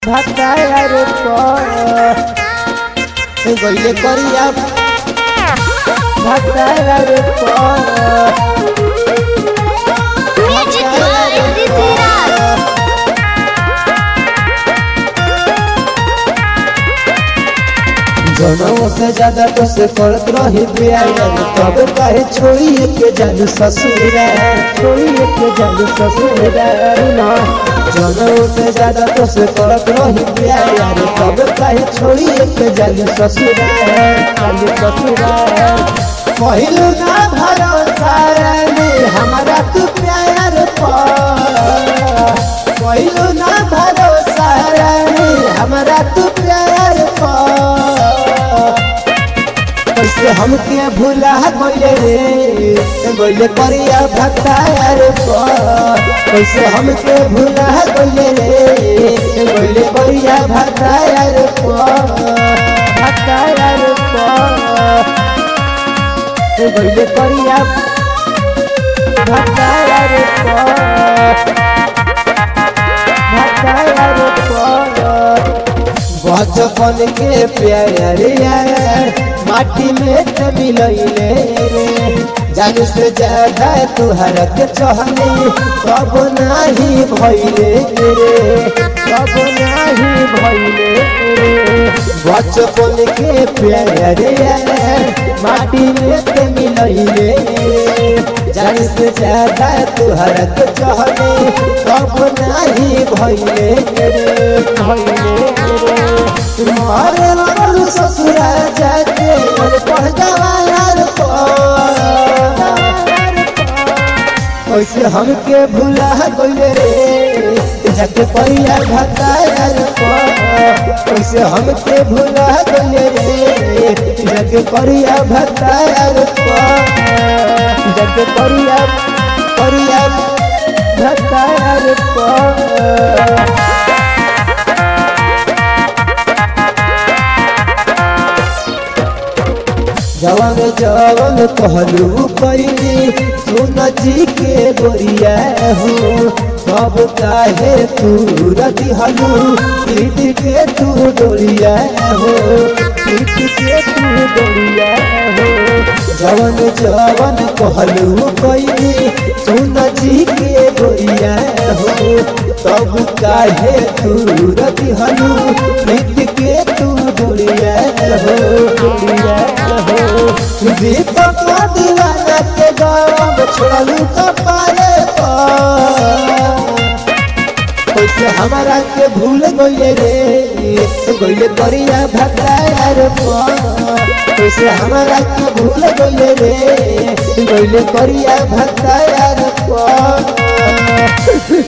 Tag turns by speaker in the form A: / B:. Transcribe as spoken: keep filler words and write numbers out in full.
A: भतार गईले करिया भतार जनों से ज्यादा तो से करत रही प्यार तब कहे छोड़िए के जालू ससुरा छोड़िए के जालू ससुरा ना जनों से ज्यादा तो से करत रही प्यार तब कहे छोड़िए के जालू ससुरा जालू ससुरा कहलू ना भरोसा रे हमारा तू प्यार पर कहलू ना भरोसा रे हमारा तू प्यार पर कैसे हमके भूला गइले रे गइले करिया भतार पर कैसे हमके भूला गइले रे गइले करिया भतार पर भतार पर गइले करिया भतार पर भतार पर बचपन के प्यार यार माटी में त मिलैले रे जानू से ज्यादा तुहरा के चाहने कब नाही भइले रे कब नाही भइले रे बचपन के प्यार यार माटी में त मिलैले रे जानू से ज्यादा तुहरा के चाहने कब नाही भइले रे भइले रे तुम्हारे लगल ससुरा जाके मन पढ़ जवान कैसे हमके भूला गइले रे जाके परिया भतार कैसे हमके भूला गइले रे जाके परिया भतार जाके परिया परिया भतार पर जवान जवान कहलू कैली तू नजी के गोरिया हो सब काहे तू रति हलू पीट के तू डोरिया हो पीट के तू डोरिया हो जवान जवान कहलू कैली तू नजी के गोरिया हो सब काहे तू रति हलू पीट के तू डोरिया हो डोरिया हो दीपक दीवाना के गाँव छोड़लू तो पारे कैसे हमारा के भूल गइले रे गइले करिया भतार कैसे हमारा के भूल गइले रे गइले करिया भतार